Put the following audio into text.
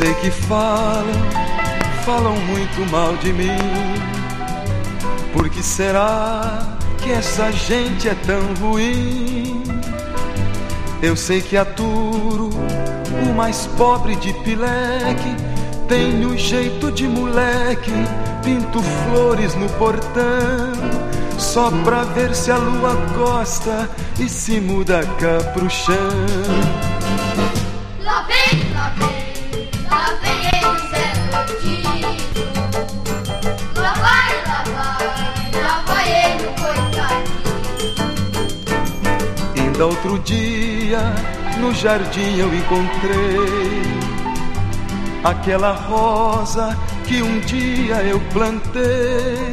sei que falam muito mal de mim. Por que será que essa gente é tão ruim? Eu sei que aturo o mais pobre de pileque, tenho jeito de moleque, pinto flores no portão, só pra ver se a lua gosta e se muda cá pro chão. Lá vem ele, Zé Bandido. Lá vai ele, coitadinho. Ainda outro dia no jardim eu encontrei aquela rosa que um dia eu plantei.